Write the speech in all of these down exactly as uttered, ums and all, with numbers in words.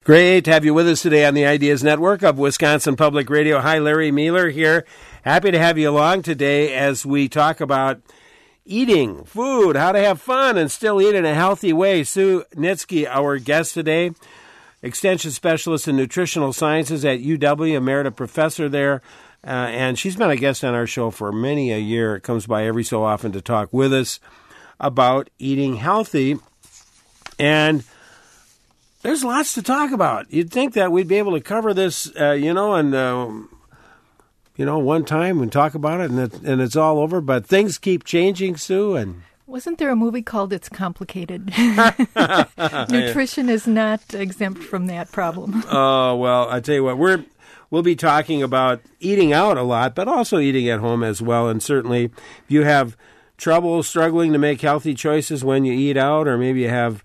Great to have you with us today on the Ideas Network of Wisconsin Public Radio. Hi, Larry Mueller here. Happy to have you along today as we talk about eating, food, how to have fun and still eat in a healthy way. Sue Nitsky, our guest today, Extension Specialist in Nutritional Sciences at U W, Emerita Professor there. Uh, and she's been a guest on our show for many a year. It comes by every so often to talk with us about eating healthy. And there's lots to talk about. You'd think that we'd be able to cover this, uh, you know, and, uh, you know, one time and talk about it and, it and it's all over. But things keep changing, Sue. And wasn't there a movie called It's Complicated? Nutrition is not exempt from that problem. Oh, well, I tell you what, we're, we'll be talking about eating out a lot, but also eating at home as well. And certainly if you have trouble struggling to make healthy choices when you eat out, or maybe you have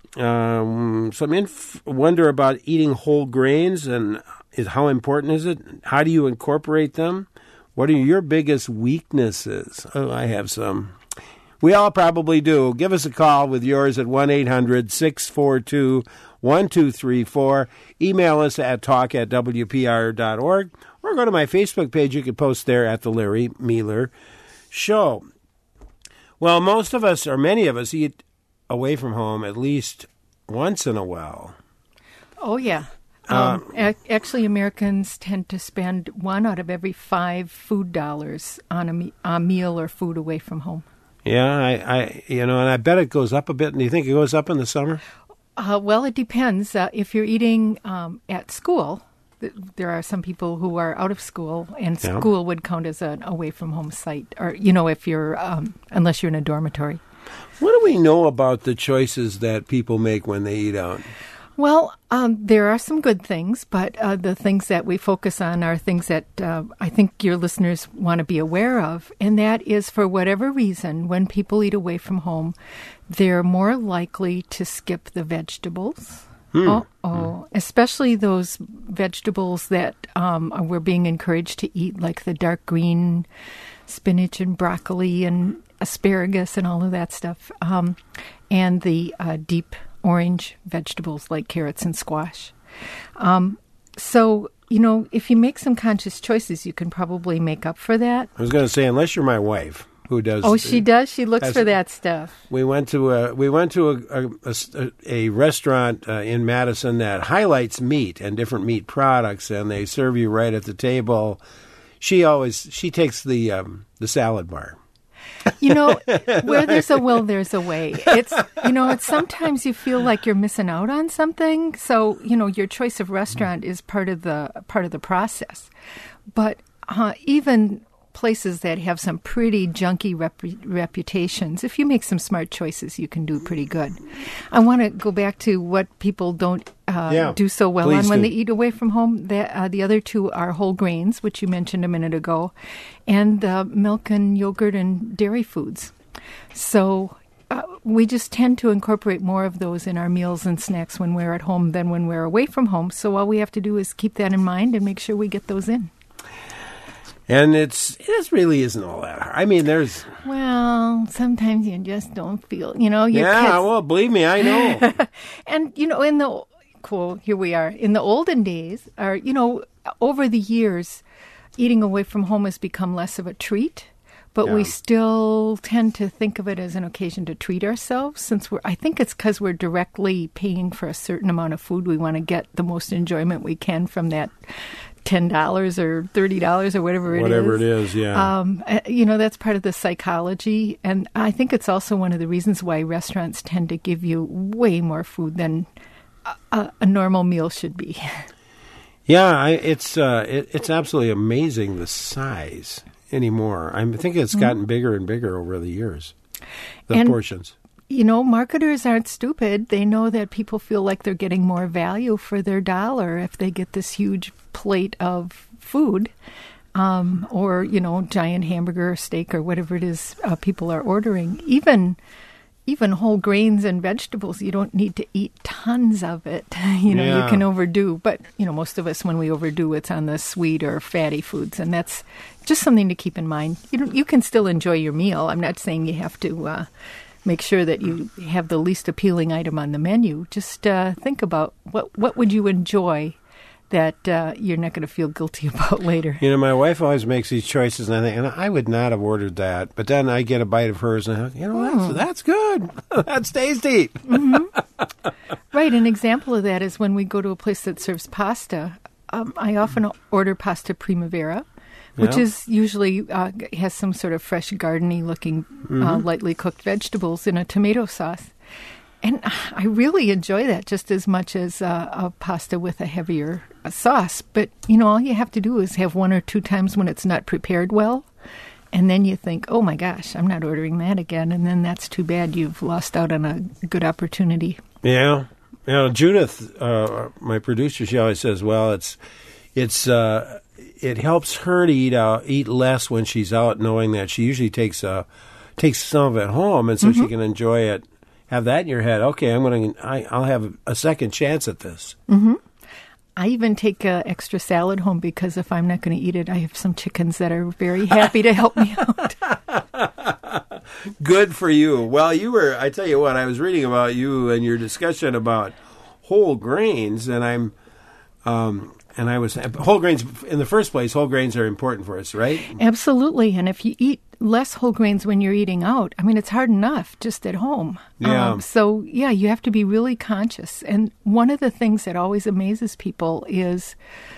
Um, some inf- wonder about eating whole grains and is how important is it? How do you incorporate them? What are your biggest weaknesses? Oh, I have some. We all probably do. Give us a call with yours at one eight hundred six four two one two three four. Email us at talk at w p r dot org or go to my Facebook page. You can post there at the Larry Mueller Show. Well, most of us, or many of us, eat away from home at least once in a while. Oh, yeah. Um, um, ac- actually, Americans tend to spend one out of every five food dollars on a, me- a meal or food away from home. Yeah, I, I, you know, and I bet it goes up a bit. And do you think it goes up in the summer? Uh, well, it depends. Uh, if you're eating um, at school, th- there are some people who are out of school, and Yeah. school would count as an away-from-home site, or, you know, if you're, um, unless you're in a dormitory. What do we know about the choices that people make when they eat out? Well, um, there are some good things, but uh, the things that we focus on are things that uh, I think your listeners want to be aware of, and that is, for whatever reason, when people eat away from home, they're more likely to skip the vegetables. Hmm. Oh, oh, especially those vegetables that um, we're being encouraged to eat, like the dark green spinach and broccoli and asparagus and all of that stuff, um, and the uh, deep orange vegetables like carrots and squash. Um, so, you know, if you make some conscious choices, you can probably make up for that. I was going to say, unless you're my wife, who does. Oh, she does? She looks has, for that stuff. We went to a we went to a a, a, a restaurant uh, in Madison that highlights meat and different meat products, and they serve you right at the table. She always she takes the um, the salad bar. You know, where there's a will, there's a way. It's, you know, it's sometimes you feel like you're missing out on something. So, you know, your choice of restaurant is part of the part of the process. But uh, even places that have some pretty junky rep- reputations, if you make some smart choices, you can do pretty good. I want to go back to what people don't uh, yeah, do so well on when do. they eat away from home. The, uh, the other two are whole grains, which you mentioned a minute ago, and uh, milk and yogurt and dairy foods. So uh, we just tend to incorporate more of those in our meals and snacks when we're at home than when we're away from home. So all we have to do is keep that in mind and make sure we get those in. And it's it really isn't all that hard. I mean, there's... Well, sometimes you just don't feel, you know... Your yeah, kids... well, believe me, I know. And, you know, in the... Cool, here we are. In the olden days, or, you know, over the years, eating away from home has become less of a treat. But Yeah. we still tend to think of it as an occasion to treat ourselves, since we're... I think it's because we're directly paying for a certain amount of food. We want to get the most enjoyment we can from that ten dollars or thirty dollars or whatever it Whatever is. it is, yeah. Um, uh, you know, that's part of the psychology. And I think it's also one of the reasons why restaurants tend to give you way more food than a, a normal meal should be. Yeah, I, it's uh, it, it's absolutely amazing the size anymore. I think it's gotten mm-hmm. bigger and bigger over the years, the and, portions. You know, marketers aren't stupid. They know that people feel like they're getting more value for their dollar if they get this huge plate of food um, or, you know, giant hamburger or steak or whatever it is uh, people are ordering. Even even whole grains and vegetables, you don't need to eat tons of it. You know, Yeah. you can overdo. But, you know, most of us, when we overdo, it's on the sweet or fatty foods. And that's just something to keep in mind. You don't, you can still enjoy your meal. I'm not saying you have to... Uh, make sure that you have the least appealing item on the menu. Just uh, think about what what would you enjoy that uh, you're not going to feel guilty about later. You know, my wife always makes these choices, and I think, and I would not have ordered that. But then I get a bite of hers, and I think, you know, that's, Mm. that's good. That's tasty. Mm-hmm. Right. An example of that is when we go to a place that serves pasta. Um, I often order pasta primavera, which Yeah. is usually uh, has some sort of fresh, gardeny looking, Mm-hmm. uh, lightly cooked vegetables in a tomato sauce. And I really enjoy that just as much as uh, a pasta with a heavier uh, sauce. But, you know, all you have to do is have one or two times when it's not prepared well. And then you think, oh, my gosh, I'm not ordering that again. And then that's too bad. You've lost out on a good opportunity. Yeah. You know, Judith, uh, my producer, she always says, well, it's it's uh, it helps her to eat out, eat less when she's out, knowing that she usually takes uh, takes some of it home, and so Mm-hmm. she can enjoy it. Have that in your head. Okay, I'm going to. I'll have a second chance at this. Mm-hmm. I even take uh, extra salad home because if I'm not going to eat it, I have some chickens that are very happy to help me out. Good for you. Well, you were. I tell you what. I was reading about you and your discussion about whole grains, and I'm. Um, and I was whole grains in the first place. Whole grains are important for us, right? Absolutely. And if you eat less whole grains when you're eating out, I mean, it's hard enough just at home. Yeah. Um, so, yeah, you have to be really conscious. And one of the things that always amazes people is,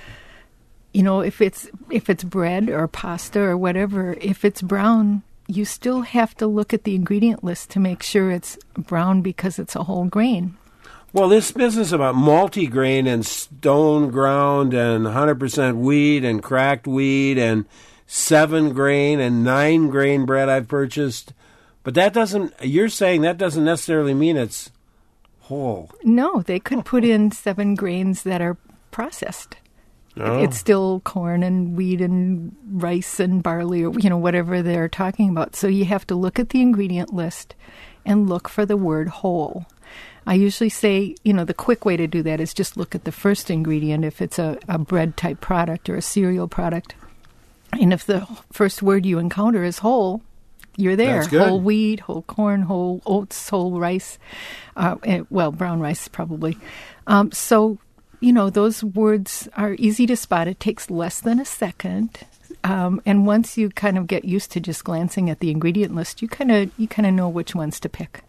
you know, if it's if it's bread or pasta or whatever, if it's brown, you still have to look at the ingredient list to make sure it's brown because it's a whole grain. Well, this business about multi-grain and stone ground and one hundred percent wheat and cracked wheat and seven grain and nine grain bread I've purchased, but that doesn't, you're saying that doesn't necessarily mean it's whole. No, they could put in seven grains that are processed. Oh. It's still corn and wheat and rice and barley or, you know, whatever they're talking about. So you have to look at the ingredient list and look for the word whole. I usually say, you know, the quick way to do that is just look at the first ingredient if it's a, a bread type product or a cereal product. And if the first word you encounter is whole, you're there. That's good. Whole wheat, whole corn, whole oats, whole rice. Uh, and, well, brown rice probably. Um, so, you know, those words are easy to spot. It takes less than a second. Um, and once you kind of get used to just glancing at the ingredient list, you kind of you kind of know which ones to pick.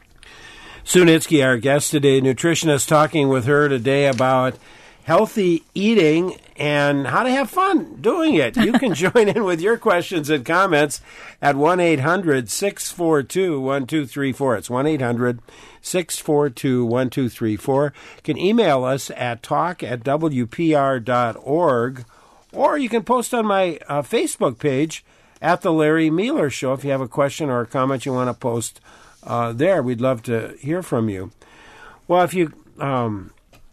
Sue Nitsky, our guest today, nutritionist, talking with her today about healthy eating and how to have fun doing it. You can join in with your questions and comments at one eight hundred six four two one two three four. It's one eight hundred six four two one two three four. You can email us at talk at w p r dot org, or you can post on my uh, Facebook page at The Larry Mealer Show if you have a question or a comment you want to post uh, there. We'd love to hear from you. Well, if you... Um,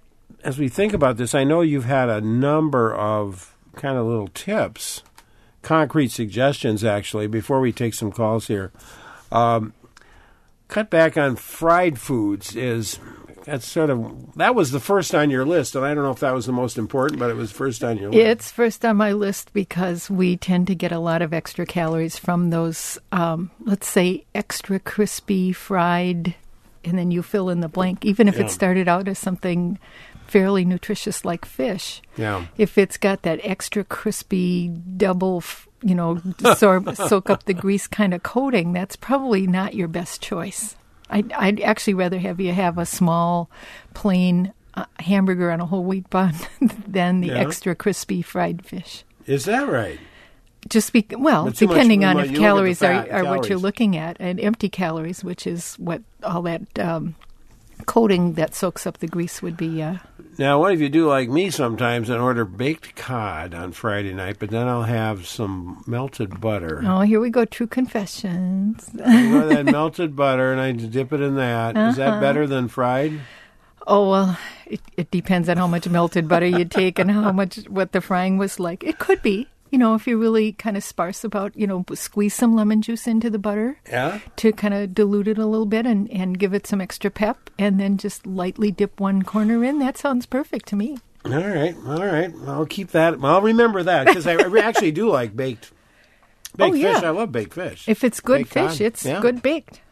as we think about this, I know you've had a number of kind of little tips, concrete suggestions, actually, before we take some calls here. Um, cut back on fried foods is, that's sort of, that was the first on your list, and I don't know if that was the most important, but it was first on your list. It's first on my list because we tend to get a lot of extra calories from those, um, let's say, extra crispy fried, and then you fill in the blank, even if Yeah. it started out as something fairly nutritious like fish. Yeah. If it's got that extra crispy double, f- you know, so- soak up the grease kind of coating, that's probably not your best choice. I'd, I'd actually rather have you have a small, plain uh, hamburger on a whole wheat bun than the Yeah. extra crispy fried fish. Is that right? Just be well, But too much- depending you on look if at the calories fat are, are what you're calories. looking at, and empty calories, which is what all that um, coating that soaks up the grease would be. Uh, Now, what if you do like me sometimes and order baked cod on Friday night, but then I'll have some melted butter. oh, here we go, true confessions. I go to that melted butter and I dip it in that. Is that Uh-huh. better than fried? Oh, well, it, it depends on how much melted butter you take and how much, what the frying was like. It could be, you know, if you're really kind of sparse about, you know, squeeze some lemon juice into the butter Yeah. to kind of dilute it a little bit and, and give it some extra pep and then just lightly dip one corner in. That sounds perfect to me. All right, all right. I'll keep that. I'll remember that because I I actually do like baked baked Oh, yeah. fish. I love baked fish. If it's good Baked fish, cod. it's Yeah. good baked.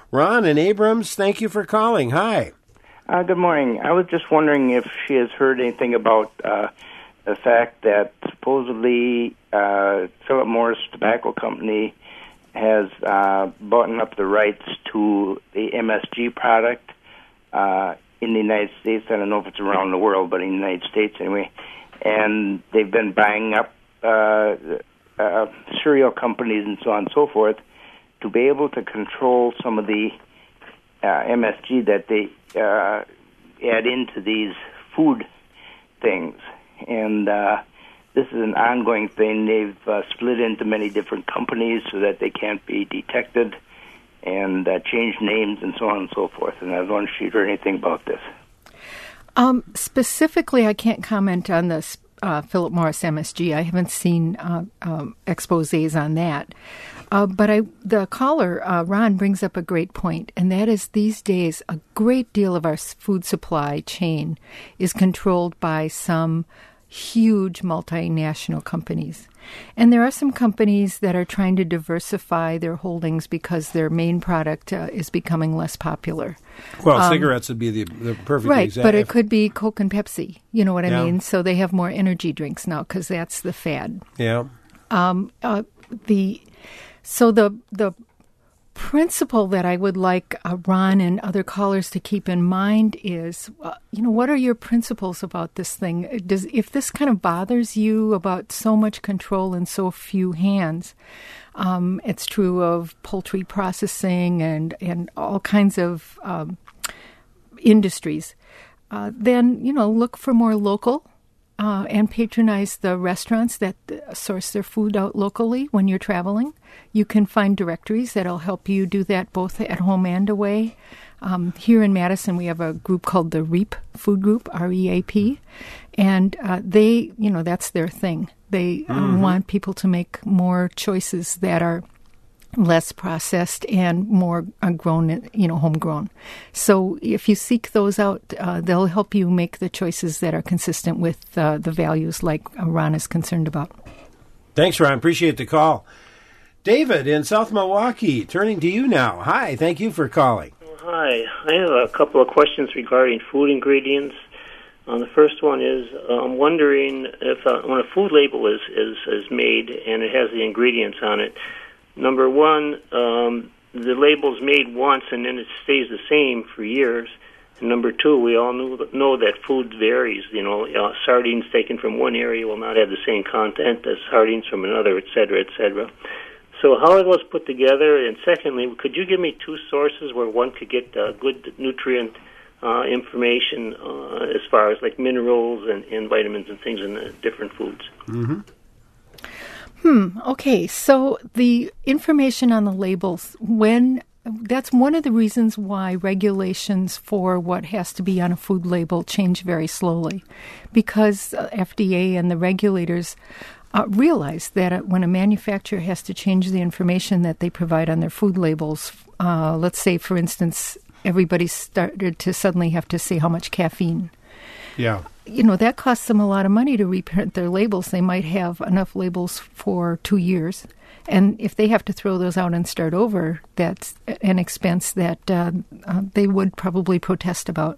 Ron and Abrams, thank you for calling. Hi. Uh, good morning. I was just wondering if she has heard anything about uh, the fact that supposedly uh, Philip Morris Tobacco Company has uh, bought up the rights to the M S G product uh, in the United States. I don't know if it's around the world, but in the United States anyway. And they've been buying up uh, uh, cereal companies and so on and so forth to be able to control some of the uh, M S G that they uh, add into these food things. And uh, this is an ongoing thing. They've uh, split into many different companies so that they can't be detected and uh, changed names and so on and so forth. And I was wondering if you'd heard anything about this. Um, specifically, I can't comment on this uh, Philip Morris M S G. I haven't seen uh, um, exposés on that. Uh, but I, the caller, uh, Ron, brings up a great point, and that is these days a great deal of our food supply chain is controlled by some huge multinational companies. And there are some companies that are trying to diversify their holdings because their main product uh, is becoming less popular. Well, um, cigarettes would be the, the perfect right, example. but it could be Coke and Pepsi. You know what I Yeah. mean? So they have more energy drinks now because that's the fad. Yeah. Um, uh, the so the the principle that I would like uh, Ron and other callers to keep in mind is, uh, you know, what are your principles about this thing? Does if this kind of bothers you about so much control in so few hands, um, it's true of poultry processing and and all kinds of um, industries. Uh, then you know, look for more local. Uh, and patronize the restaurants that uh, source their food out locally when you're traveling. You can find directories that'll help you do that both at home and away. Um, here in Madison, we have a group called the REAP Food Group, R E A P, and uh, they, you know, that's their thing. They uh, mm-hmm. want people to make more choices that are less processed and more uh, grown, you know, homegrown. So if you seek those out, uh, they'll help you make the choices that are consistent with uh, the values like Ron is concerned about. Thanks, Ron. Appreciate the call. David in South Milwaukee, turning to you now. Hi, thank you for calling. Hi. I have a couple of questions regarding food ingredients. Um, the first one is uh, I'm wondering if uh, when a food label is, is, is made and it has the ingredients on it, number one, um, the label's made once and then it stays the same for years. And number two, we all know, know that food varies. You know, uh, sardines taken from one area will not have the same content as sardines from another, et cetera, et cetera. So how are those put together? And secondly, could you give me two sources where one could get uh, good nutrient uh, information uh, as far as like minerals and, and vitamins and things in the different foods? Mm-hmm. Hmm. Okay. So the information on the labels, when that's one of the reasons why regulations for what has to be on a food label change very slowly, because uh, F D A and the regulators uh, realize that uh, when a manufacturer has to change the information that they provide on their food labels, uh, let's say, for instance, everybody started to suddenly have to say how much caffeine. Yeah. You know, that costs them a lot of money to reprint their labels. They might have enough labels for two years. And if they have to throw those out and start over, that's an expense that uh, uh, they would probably protest about.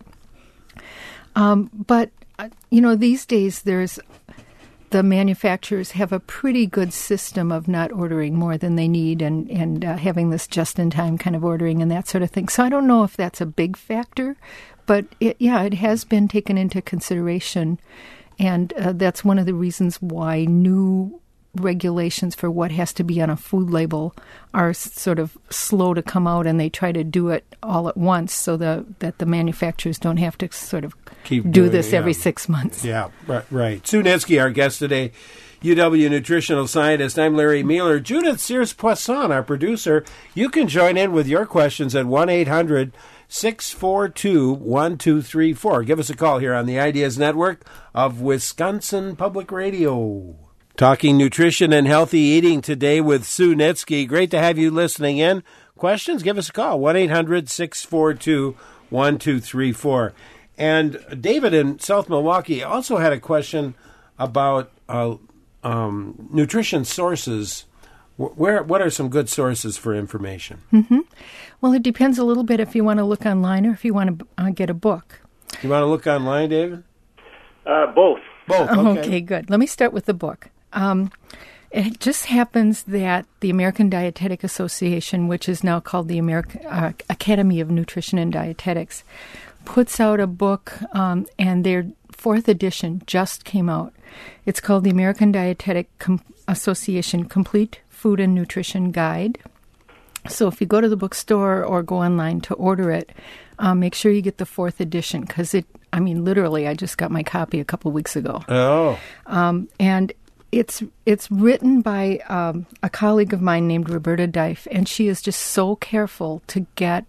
Um, but, uh, you know, these days there's the manufacturers have a pretty good system of not ordering more than they need and, and uh, having this just-in-time kind of ordering and that sort of thing. So I don't know if that's a big factor, but it, yeah, it has been taken into consideration, and uh, that's one of the reasons why new regulations for what has to be on a food label are sort of slow to come out, and they try to do it all at once so the, that the manufacturers don't have to sort of Keep do doing this it, yeah. every six months. Yeah, right. right. Sue Netsky, our guest today, U W nutritional scientist. I'm Larry Mueller. Judith Sears-Poisson, our producer. You can join in with your questions at one eight hundred six four two one two three four. Give us a call here on the Ideas Network of Wisconsin Public Radio. Talking nutrition and healthy eating today with Sue Netsky. Great to have you listening in. Questions? Give us a call, one eight hundred six four two one two three four. And David in South Milwaukee also had a question about uh, um, nutrition sources Where, what are some good sources for information? Mm-hmm. Well, it depends a little bit if you want to look online or if you want to uh, get a book. You want to look online, David? Uh, both. Both, okay. Okay, good. Let me start with the book. Um, it just happens that the American Dietetic Association, which is now called the American uh, Academy of Nutrition and Dietetics, puts out a book, um, and their fourth edition just came out. It's called the American Dietetic Com- Association Complete Food and Nutrition Guide. So if you go to the bookstore or go online to order it, um, make sure you get the fourth edition because it, I mean, literally, I just got my copy a couple weeks ago. Oh. Um, and it's it's written by um, a colleague of mine named Roberta Dife, and she is just so careful to get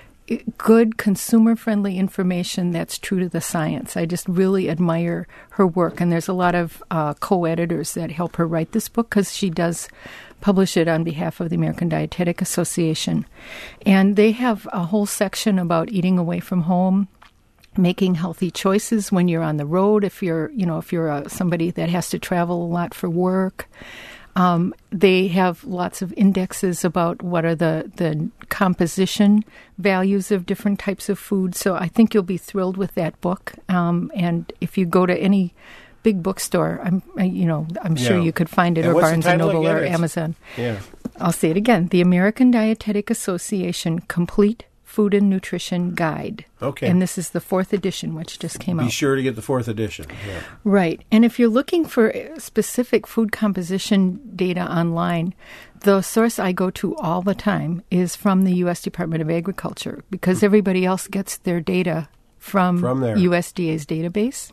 good consumer-friendly information that's true to the science. I just really admire her work, and there's a lot of uh, co-editors that help her write this book because she does publish it on behalf of the American Dietetic Association. And they have a whole section about eating away from home, making healthy choices when you're on the road, if you're, you know, if you're a, somebody that has to travel a lot for work. Um, they have lots of indexes about what are the, the composition values of different types of food. So I think you'll be thrilled with that book. Um, and if you go to any big bookstore, I'm, I, you know, I'm sure Yeah. you could find it, And or what's the Barnes and title Noble again? or It's- Amazon. Yeah. I'll say it again: the American Dietetic Association Complete Food and Nutrition Guide. Okay. And this is the fourth edition, which just came Be out. sure to get the fourth edition. Yeah. Right. And if you're looking for specific food composition data online, the source I go to all the time is from the U S Department of Agriculture, because everybody else gets their data from, From there. U S D A's database.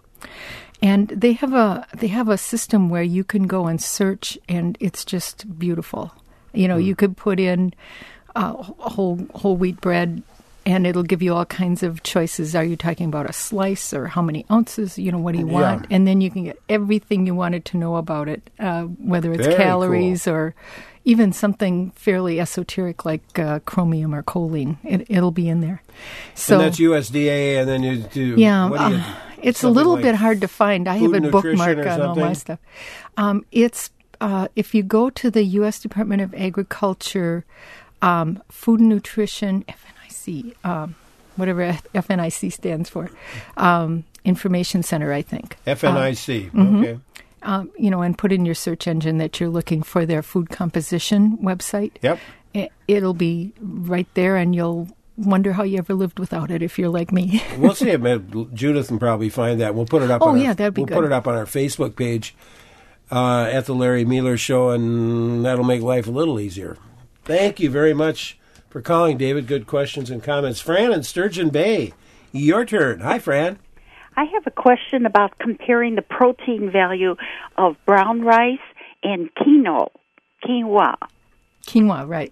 And they have a they have a system where you can go and search, and it's just beautiful. You know, Mm. you could put in uh, whole whole wheat bread, and it'll give you all kinds of choices. Are you talking about a slice or how many ounces? You know, what do you want? Yeah. And then you can get everything you wanted to know about it, uh, whether it's Very calories or even something fairly esoteric like uh, chromium or choline. It, it'll be in there. So and that's U S D A, and then you do. yeah, what do you, uh, it's a something little like bit hard to find. I have Food a and bookmark Nutrition or on all my something? stuff. Um, it's uh, if you go to the U S Department of Agriculture um, Food and Nutrition F N I C, um, whatever F N I C stands for, um, Information Center, I think. F N I C. Uh, mhm. Okay. Um, you know, and put in your search engine that you're looking for their food composition website. Yep. It, it'll be right there, and you'll wonder how you ever lived without it if you're like me. We'll see. It. Judith can probably find that. We'll put it up. Oh, on yeah, our, that'd be we'll good. put it up on our Facebook page uh, at the Larry Mueller Show, and that'll make life a little easier. Thank you very much for calling, David. Good questions and comments. Fran in Sturgeon Bay, your turn. Hi, Fran. I have a question about comparing the protein value of brown rice and quinoa. Quinoa. Quinoa, right.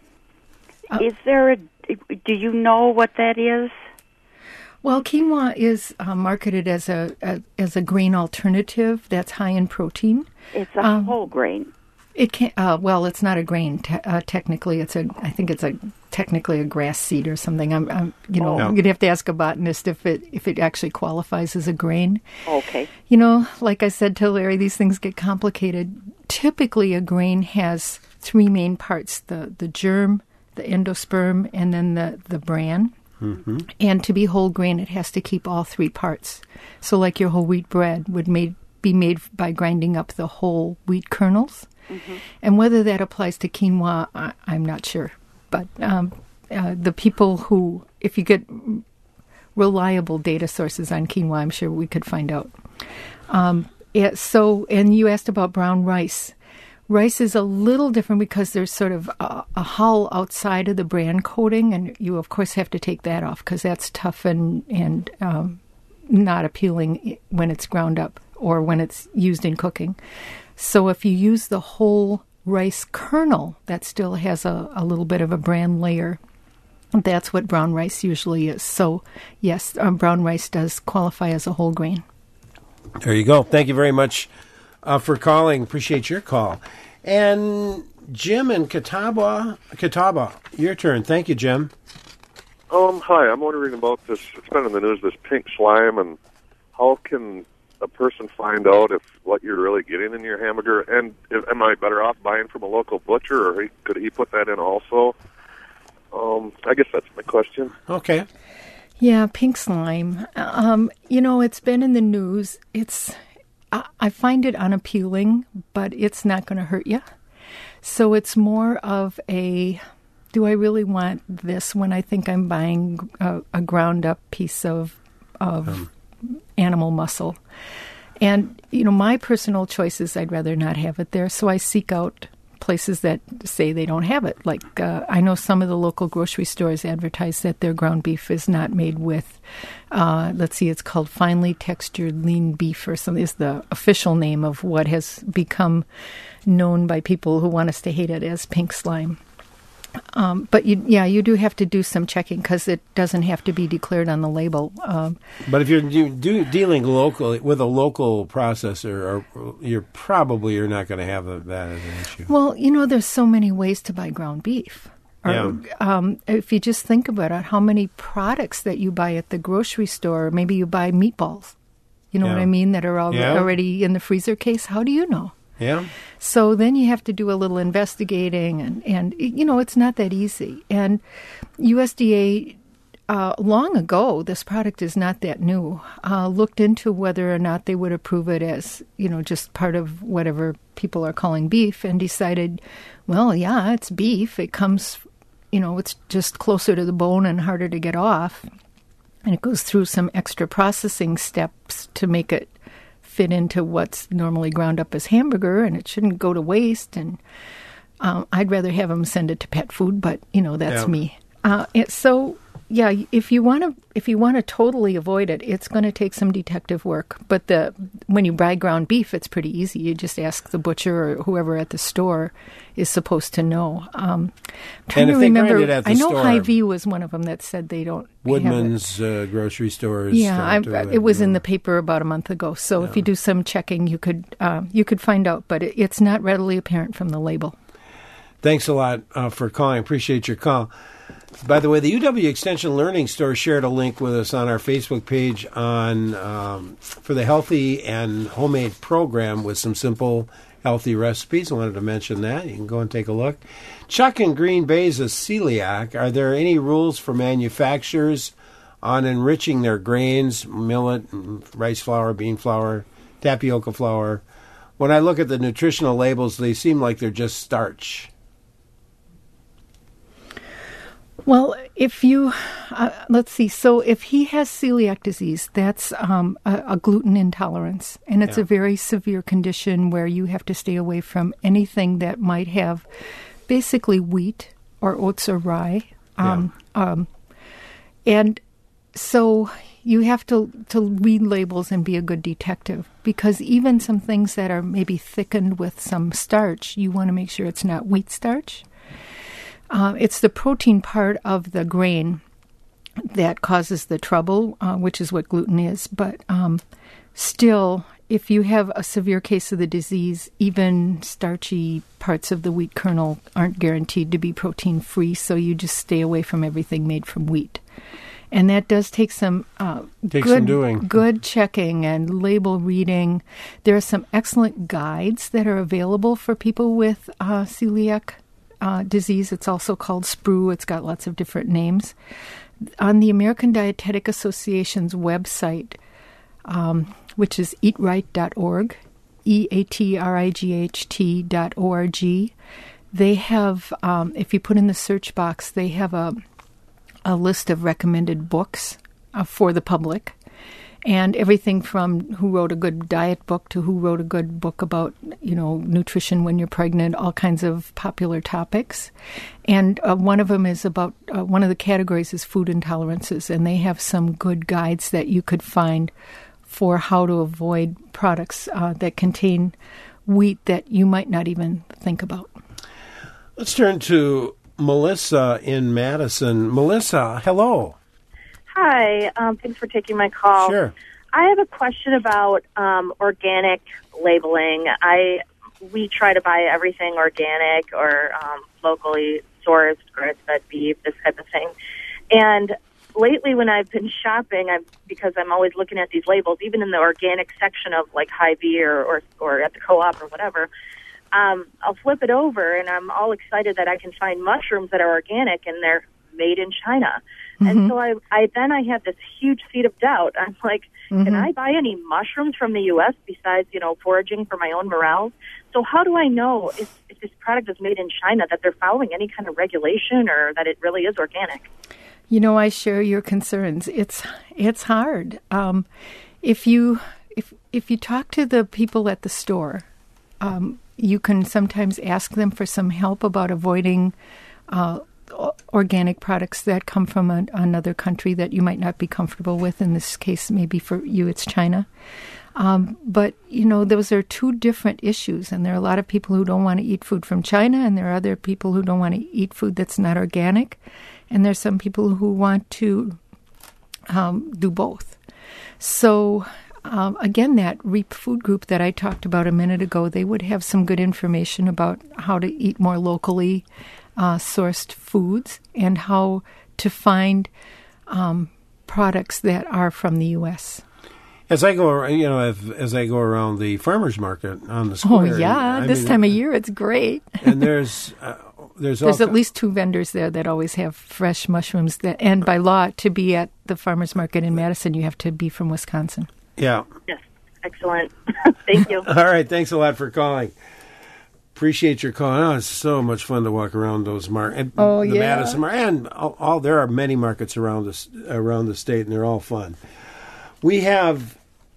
Uh, Is there a, do you know what that is? Well, quinoa is uh, marketed as a, a as a grain alternative that's high in protein. It's a Um, whole grain. It can uh, well, it's not a grain. Te- uh, technically, it's a. I think it's a technically a grass seed or something. I'm, I'm you know, Oh. you'd have to ask a botanist if it if it actually qualifies as a grain. Okay. You know, like I said to Larry, these things get complicated. Typically, a grain has three main parts: the the germ, the endosperm, and then the the bran. Mm-hmm. And to be whole grain, it has to keep all three parts. So like your whole wheat bread would made, be made by grinding up the whole wheat kernels. Mm-hmm. And whether that applies to quinoa, I, I'm not sure. But um, uh, the people who, if you get reliable data sources on quinoa, I'm sure we could find out. Um, yeah, so, and you asked about brown rice. Rice is a little different because there's sort of a, a hull outside of the bran coating, and you, of course, have to take that off because that's tough and, and um, not appealing when it's ground up or when it's used in cooking. So if you use the whole rice kernel, that still has a, a little bit of a bran layer. That's what brown rice usually is. So, yes, um, brown rice does qualify as a whole grain. There you go. Thank you very much uh, for calling. Appreciate your call. And Jim in Catawba, Catawba, your turn. Thank you, Jim. Um, hi, I'm wondering about this. It's been in the news, this pink slime, and how can a person find out if what you're really getting in your hamburger? And if, am I better off buying from a local butcher, or he, could he put that in also? Um, I guess that's my question. Okay. Yeah, pink slime. Um, you know, it's been in the news. It's I, I find it unappealing, but it's not going to hurt you. So it's more of a, do I really want this when I think I'm buying a, a ground up piece of of um. animal muscle? And, you know, my personal choice is I'd rather not have it there. So I seek out places that say they don't have it. Like uh, I know some of the local grocery stores advertise that their ground beef is not made with, uh, let's see, it's called finely textured lean beef or something is the official name of what has become known by people who want us to hate it as pink slime. Um, but you, yeah, you do have to do some checking because it doesn't have to be declared on the label. Um, but if you're do, do, dealing locally with a local processor, or you're probably you're not going to have that as an issue. Well, you know, there's so many ways to buy ground beef. Or, yeah. um, if you just think about it, how many products that you buy at the grocery store, maybe you buy meatballs, you know yeah. what I mean, that are al- yeah. already in the freezer case. How do you know? Yeah. So then you have to do a little investigating, and, and you know, it's not that easy. And U S D A, uh, long ago, this product is not that new, uh, looked into whether or not they would approve it as, you know, just part of whatever people are calling beef, and decided, well, yeah, it's beef. It comes, you know, it's just closer to the bone and harder to get off. And it goes through some extra processing steps to make it fit into what's normally ground up as hamburger, and it shouldn't go to waste. And um, I'd rather have them send it to pet food, but you know that's yeah. me. Uh, it, so yeah, if you want to, if you want to totally avoid it, it's going to take some detective work. But the when you buy ground beef, it's pretty easy. You just ask the butcher or whoever at the store is supposed to know. Um, I'm trying and if to they remember, grind it at the I know store, Hy-Vee was one of them that said they don't. Woodman's uh, grocery stores. Yeah, I, it. it was in the paper about a month ago. So yeah. if you do some checking, you could uh, you could find out, but it, it's not readily apparent from the label. Thanks a lot uh, for calling. Appreciate your call. By the way, the U W Extension Learning Store shared a link with us on our Facebook page on um, for the Healthy and Homemade program with some simple healthy recipes. I wanted to mention that. You can go and take a look. Chuck in Green Bay is a celiac. Are there any rules for manufacturers on enriching their grains, millet, rice flour, bean flour, tapioca flour? When I look at the nutritional labels, they seem like they're just starch. Well, if you, uh, let's see, so if he has celiac disease, that's um, a, a gluten intolerance, and it's yeah. a very severe condition where you have to stay away from anything that might have basically wheat or oats or rye. Um, yeah. um, and so you have to, to read labels and be a good detective, because even some things that are maybe thickened with some starch, you want to make sure it's not wheat starch. Uh, it's the protein part of the grain that causes the trouble, uh, which is what gluten is. But um, still, if you have a severe case of the disease, even starchy parts of the wheat kernel aren't guaranteed to be protein-free, so you just stay away from everything made from wheat. And that does take some uh, Takes good, some doing. good checking and label reading. There are some excellent guides that are available for people with uh, celiac Uh, disease. It's also called S P R U. It's got lots of different names. On the American Dietetic Association's website, um, which is eat right dot org, E A T R I G H T dot O R G, they have, um, if you put in the search box, they have a, a list of recommended books uh, for the public. And everything from who wrote a good diet book to who wrote a good book about, you know, nutrition when you're pregnant, all kinds of popular topics. And uh, one of them is about, uh, one of the categories is food intolerances, and they have some good guides that you could find for how to avoid products uh, that contain wheat that you might not even think about. Let's turn to Melissa in Madison. Melissa, hello. Hi, um, thanks for taking my call. Sure. I have a question about um, organic labeling. I we try to buy everything organic or um, locally sourced, grass-fed beef, this type of thing. And lately when I've been shopping, I've because I'm always looking at these labels, even in the organic section of like Hy-Vee or, or or at the co-op or whatever. Um, I'll flip it over, and I'm all excited that I can find mushrooms that are organic and they're made in China. Mm-hmm. And so I, I then I have this huge seed of doubt. I'm like, mm-hmm. can I buy any mushrooms from the U S besides, you know, foraging for my own morels? So how do I know if, if this product is made in China that they're following any kind of regulation or that it really is organic? You know, I share your concerns. It's it's hard. Um, if you if if you talk to the people at the store, um, you can sometimes ask them for some help about avoiding uh, organic products that come from a, another country that you might not be comfortable with. In this case, maybe for you, it's China. Um, but, you know, those are two different issues, and there are a lot of people who don't want to eat food from China, and there are other people who don't want to eat food that's not organic, and there's some people who want to um, do both. So, um, again, that REAP food group that I talked about a minute ago, they would have some good information about how to eat more locally uh, sourced foods and how to find um, products that are from the U S As I go, you know, as, as I go around the farmers market on the square. Oh yeah, I this mean, time of year it's great. And there's uh, there's there's all, at least two vendors there that always have fresh mushrooms. That and by law, to be at the farmers market in Madison, you have to be from Wisconsin. Yeah. Yes. Excellent. Thank you. All right. Thanks a lot for calling. Appreciate your call. Oh, it's so much fun to walk around those markets. Oh the yeah. Madison market, and all, all there are many markets around this around the state, and they're all fun. We have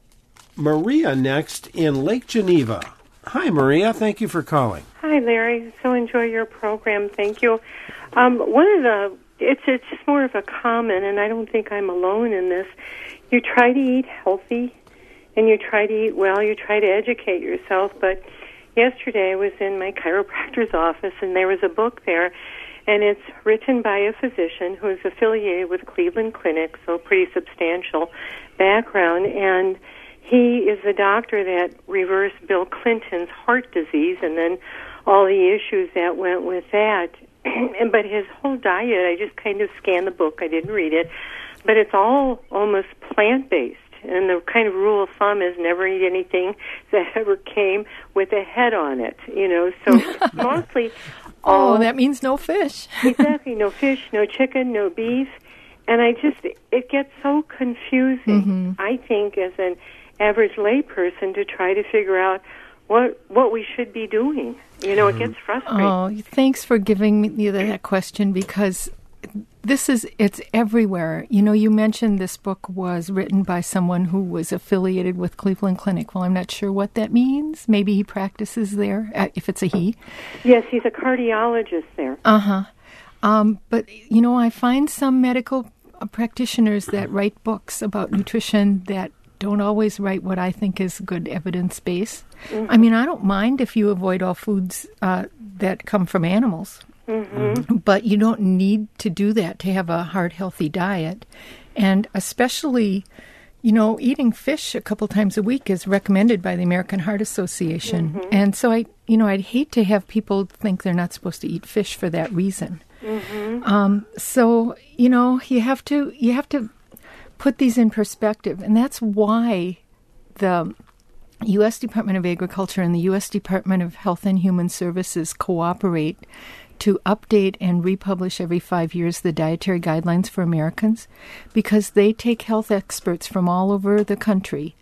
Maria next in Lake Geneva. Hi, Maria. Thank you for calling. Hi, Larry. So enjoy your program. Thank you. Um, one of the it's it's just more of a common, and I don't think I'm alone in this. You try to eat healthy, and you try to eat well. You try to educate yourself. But yesterday I was in my chiropractor's office, and there was a book there, and it's written by a physician who is affiliated with Cleveland Clinic, so pretty substantial background, and he is the doctor that reversed Bill Clinton's heart disease and then all the issues that went with that. But his whole diet, I just kind of scanned the book. I didn't read it. But it's all almost plant-based. And the kind of rule of thumb is never eat anything that ever came with a head on it, you know. So mostly all... Oh, that means no fish. Exactly. No fish, no chicken, no beef. And I just, it gets so confusing, mm-hmm. I think, as an average layperson to try to figure out what what we should be doing. You know, it gets frustrating. Oh, thanks for giving me that question, because this is, it's everywhere. You know, you mentioned this book was written by someone who was affiliated with Cleveland Clinic. Well, I'm not sure what that means. Maybe he practices there, if it's a he. Yes, he's a cardiologist there. Uh-huh. Um, but, you know, I find some medical practitioners that write books about nutrition that don't always write what I think is good evidence base. Mm-hmm. I mean, I don't mind if you avoid all foods uh, that come from animals, mm-hmm. but you don't need to do that to have a heart healthy diet. And especially, you know, eating fish a couple times a week is recommended by the American Heart Association. Mm-hmm. And so I, you know, I'd hate to have people think they're not supposed to eat fish for that reason. Mm-hmm. Um, so, you know, you have to, you have to put these in perspective, and that's why the U S Department of Agriculture and the U S Department of Health and Human Services cooperate to update and republish every five years the dietary guidelines for Americans, because they take health experts from all over the country,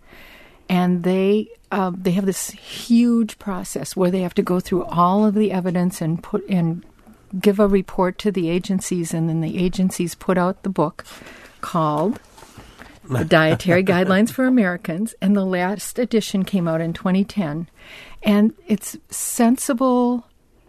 and they uh, they have this huge process where they have to go through all of the evidence and put and give a report to the agencies, and then the agencies put out the book called The Dietary Guidelines for Americans, and the last edition came out in twenty ten. And it's sensible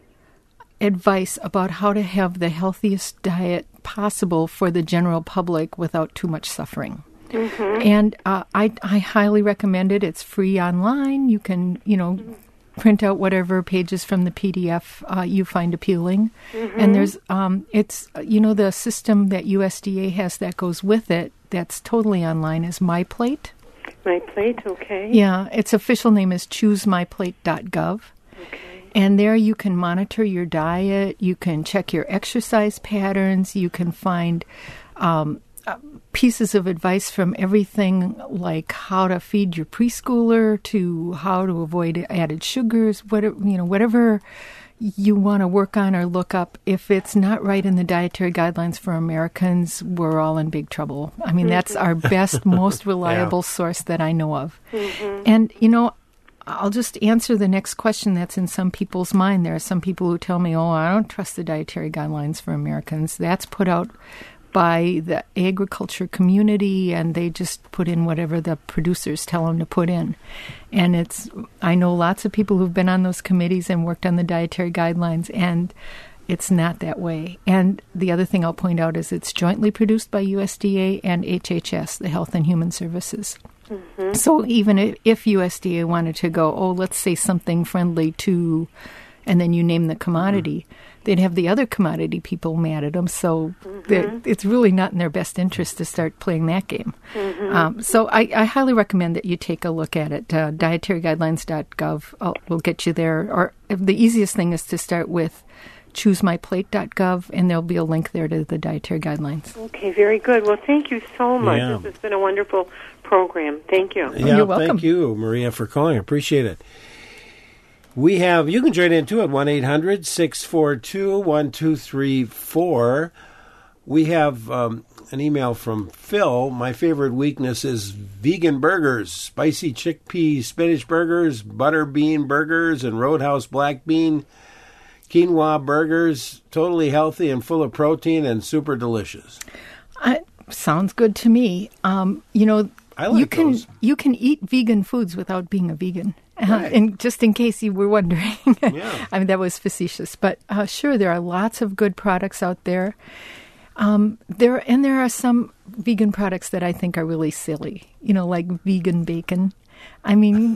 advice about how to have the healthiest diet possible for the general public without too much suffering. Mm-hmm. And uh, I, I highly recommend it. It's free online. You can, you know, print out whatever pages from the P D F uh, you find appealing. Mm-hmm. And there's, um, it's, you know, the system that U S D A has that goes with it that's totally online is MyPlate. MyPlate, okay. Yeah, its official name is choose my plate dot gov. Okay. And there you can monitor your diet, you can check your exercise patterns, you can find um, uh, pieces of advice from everything like how to feed your preschooler to how to avoid added sugars, whatever, you know, whatever you want to work on or look up. If it's not right in the dietary guidelines for Americans, we're all in big trouble. I mean, mm-hmm. that's our best, most reliable yeah. source that I know of. Mm-hmm. And, you know, I'll just answer the next question that's in some people's mind. There are some people who tell me, oh, I don't trust the dietary guidelines for Americans. That's put out by the agriculture community, and they just put in whatever the producers tell them to put in. And it's, I know lots of people who've been on those committees and worked on the dietary guidelines, and it's not that way. And the other thing I'll point out is it's jointly produced by U S D A and H H S, the Health and Human Services. Mm-hmm. So even if, if U S D A wanted to go, oh, let's say something friendly to, and then you name the commodity, mm-hmm. they'd have the other commodity people mad at them. So mm-hmm. it's really not in their best interest to start playing that game. Mm-hmm. Um, so I, I highly recommend that you take a look at it. Uh, dietary guidelines dot gov oh, will get you there. Or the easiest thing is to start with choose my plate dot gov, and there'll be a link there to the dietary guidelines. Okay, very good. Well, thank you so much. Yeah. This has been a wonderful program. Thank you. Yeah, You're welcome. Thank you, Maria, for calling. I appreciate it. We have, you can join in too at one eight hundred six four two one two three four. We have um, an email from Phil. My favorite weakness is vegan burgers, spicy chickpea spinach burgers, butter bean burgers, and Roadhouse black bean quinoa burgers. Totally healthy and full of protein and super delicious. Uh, sounds good to me. Um, you know, I like you can those. you can eat vegan foods without being a vegan. Uh, Right. and just in case you were wondering, Yeah. I mean, that was facetious. But uh, sure, there are lots of good products out there. Um, there and there are some vegan products that I think are really silly. You know, like vegan bacon. I mean,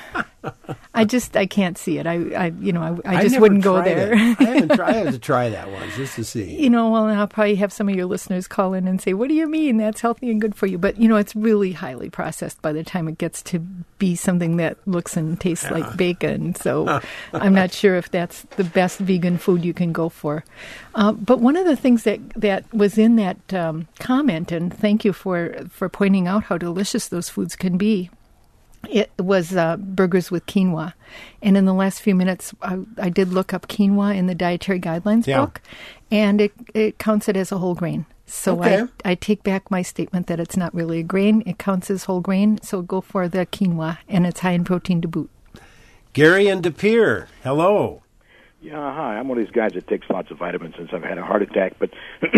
I just I can't see it. I, I you know I, I just never wouldn't go tried there. it. I haven't tried. I have to try that one just to see. You know, well, I'll probably have some of your listeners call in and say, "What do you mean that's healthy and good for you?" But you know, it's really highly processed by the time it gets to be something that looks and tastes Yeah. like bacon. So I'm not sure if that's the best vegan food you can go for. Uh, but one of the things that that was in that um, comment, and thank you for for pointing out how delicious those foods can be. It was uh, burgers with quinoa. And in the last few minutes, I, I did look up quinoa in the Dietary Guidelines Yeah. book, and it, it counts it as a whole grain. So Okay. I, I take back my statement that it's not really a grain. It counts as whole grain, so go for the quinoa, and it's high in protein to boot. Gary and De Pere, hello. Yeah, hi. I'm one of these guys that takes lots of vitamins since I've had a heart attack, but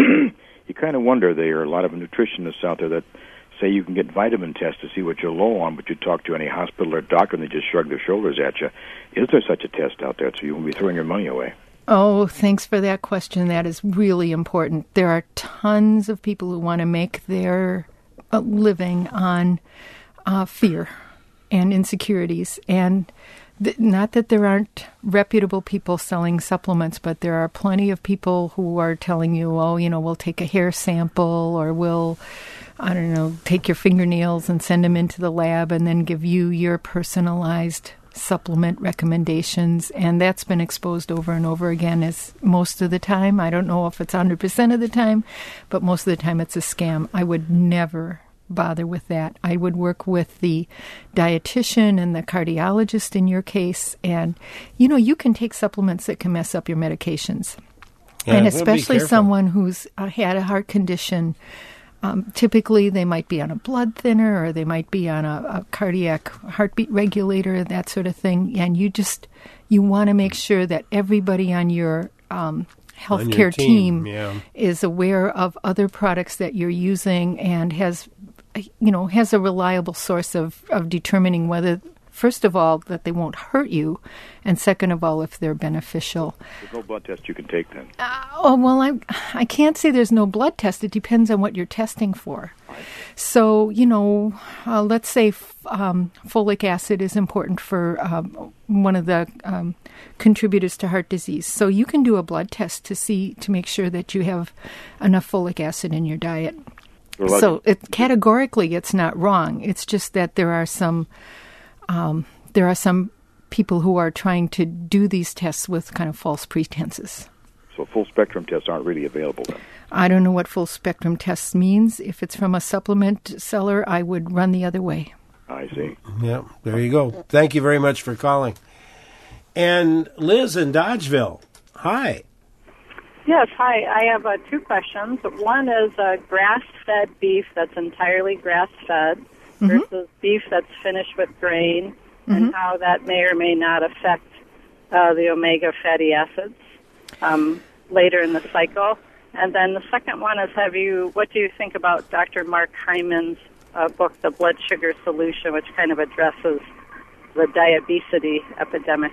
you kind of wonder, there are a lot of nutritionists out there that say you can get vitamin tests to see what you're low on, but you talk to any hospital or doctor and they just shrug their shoulders at you. Is there such a test out there so you won't be throwing your money away? Oh, thanks for that question. That is really important. There are tons of people who want to make their uh, living on uh, fear and insecurities. And th- not that there aren't reputable people selling supplements, but there are plenty of people who are telling you, oh, you know, we'll take a hair sample, or we'll, I don't know, take your fingernails and send them into the lab and then give you your personalized supplement recommendations. And that's been exposed over and over again as most of the time. I don't know if it's one hundred percent of the time, but most of the time it's a scam. I would never bother with that. I would work with the dietitian and the cardiologist in your case. And, you know, you can take supplements that can mess up your medications. Yeah, and well, be especially careful. someone who's uh, had a heart condition. Um, typically, they might be on a blood thinner, or they might be on a, a cardiac heartbeat regulator, that sort of thing. And you just, you want to make sure that everybody on your um, On your healthcare team, team, yeah. is aware of other products that you're using and has, you know, has a reliable source of, of determining whether, first of all, that they won't hurt you, and second of all, if they're beneficial. There's no blood test you can take then. Uh, oh, well, I I can't say there's no blood test. It depends on what you're testing for. So, you know, uh, let's say f- um, folic acid is important for um, one of the um, contributors to heart disease. So you can do a blood test to see, to make sure that you have enough folic acid in your diet. Well, So it, categorically, it's not wrong. It's just that there are some um, there are some people who are trying to do these tests with kind of false pretenses. So full spectrum tests aren't really available then. I don't know what full spectrum tests means. If it's from a supplement seller, I would run the other way. I see. Yeah, there you go. Thank you very much for calling. And Liz in Dodgeville, hi. Yes, hi. I have uh, two questions. One is uh, grass-fed beef that's entirely grass-fed mm-hmm. versus beef that's finished with grain, mm-hmm. and how that may or may not affect uh, the omega fatty acids um, later in the cycle. And then the second one is, have you? What do you think about Doctor Mark Hyman's uh, book, The Blood Sugar Solution, which kind of addresses the diabetes epidemic?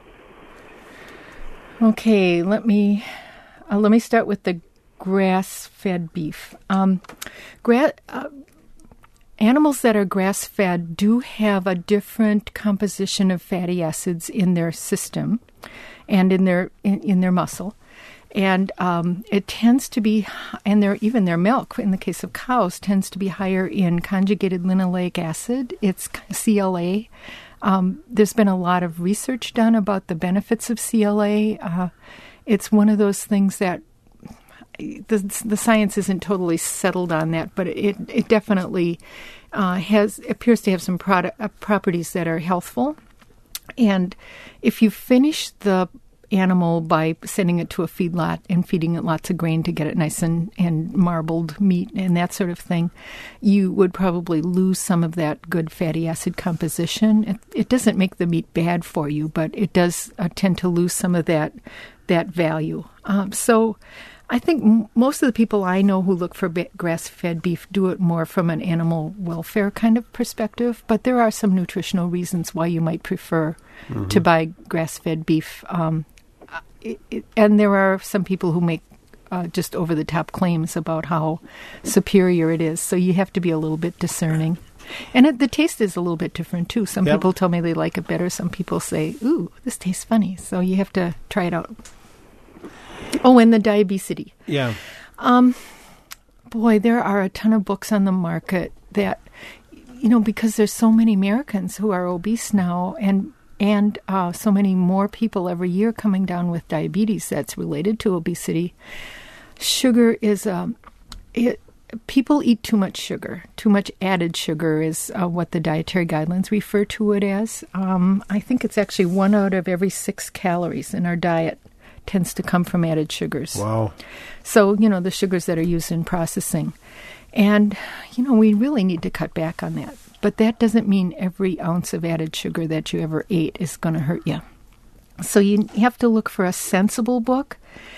Okay, let me uh, let me start with the grass-fed beef. Um, gra- uh, animals that are grass-fed do have a different composition of fatty acids in their system and in their in, in their muscle. And um, it tends to be, and their even their milk, in the case of cows, tends to be higher in conjugated linoleic acid. It's C L A. Um, there's been a lot of research done about the benefits of C L A. Uh, it's one of those things that the, the science isn't totally settled on that, but it it definitely uh, has appears to have some product, uh, properties that are healthful. And if you finish the animal by sending it to a feedlot and feeding it lots of grain to get it nice and, and marbled meat and that sort of thing, you would probably lose some of that good fatty acid composition. It, it doesn't make the meat bad for you, but it does uh, tend to lose some of that that value. Um, so I think m- most of the people I know who look for ba- grass-fed beef do it more from an animal welfare kind of perspective, but there are some nutritional reasons why you might prefer mm-hmm. to buy grass-fed beef. Um, It, it, and there are some people who make uh, just over-the-top claims about how superior it is. So you have to be a little bit discerning. And it, the taste is a little bit different, too. Some yep. people tell me they like it better. Some people say, ooh, this tastes funny. So you have to try it out. Oh, and the diabetes. Yeah. Um, boy, there are a ton of books on the market that, you know, because there's so many Americans who are obese now, and And uh, so many more people every year coming down with diabetes that's related to obesity. Sugar is, um, it, people eat too much sugar. Too much added sugar is uh, what the dietary guidelines refer to it as. Um, I think it's actually one out of every six calories in our diet tends to come from added sugars. Wow. So, you know, the sugars that are used in processing. And, you know, we really need to cut back on that. But that doesn't mean every ounce of added sugar that you ever ate is going to hurt you. So you have to look for a sensible book.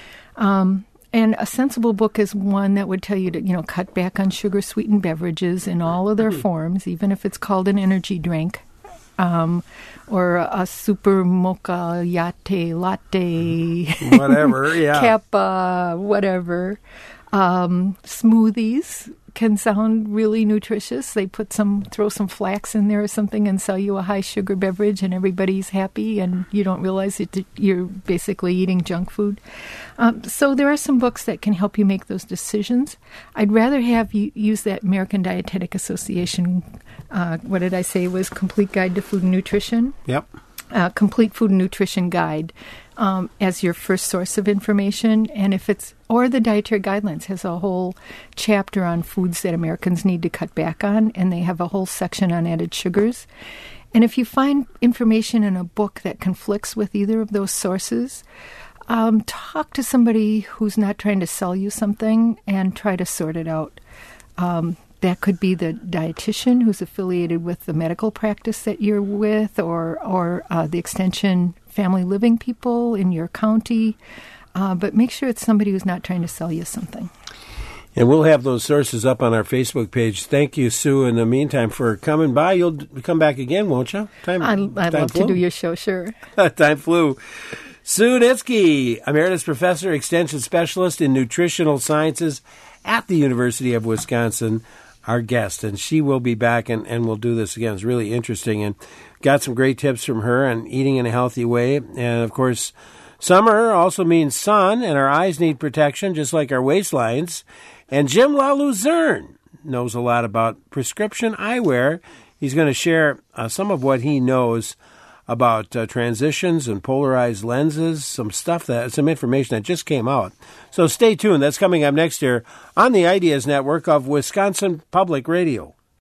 Um, and a sensible book is one that would tell you to, you know, cut back on sugar-sweetened beverages in all of their forms, even if it's called an energy drink, um, or a, a super mocha latte, latte, whatever, yeah, kappa, whatever. Um, smoothies can sound really nutritious. They put some, throw some flax in there or something and sell you a high sugar beverage and everybody's happy and you don't realize that you're basically eating junk food. Um, so there are some books that can help you make those decisions. I'd rather have you use that American Dietetic Association, uh, what did I say, was Complete Guide to Food and Nutrition? Yep. Uh, Complete Food and Nutrition Guide um, as your first source of information. And if it's, or the Dietary Guidelines has a whole chapter on foods that Americans need to cut back on, and they have a whole section on added sugars. And if you find information in a book that conflicts with either of those sources, um, talk to somebody who's not trying to sell you something and try to sort it out. Um, That could be the dietitian who's affiliated with the medical practice that you're with, or or uh, the extension family living people in your county. Uh, but make sure it's somebody who's not trying to sell you something. And we'll have those sources up on our Facebook page. Thank you, Sue, in the meantime, for coming by. You'll come back again, won't you? Time, I'd, I'd time love flew. to do your show, sure. Time flew. Sue Nitzke, Emeritus Professor, Extension Specialist in Nutritional Sciences at the University of Wisconsin, our guest, and she will be back, and, and we'll do this again. It's really interesting, and got some great tips from her on eating in a healthy way. And, of course, summer also means sun, and our eyes need protection, just like our waistlines. And Jim LaLuzerne knows a lot about prescription eyewear. He's going to share uh, some of what he knows about uh, transitions and polarized lenses, some stuff that, some information that just came out. So stay tuned. That's coming up next year on the Ideas Network of Wisconsin Public Radio.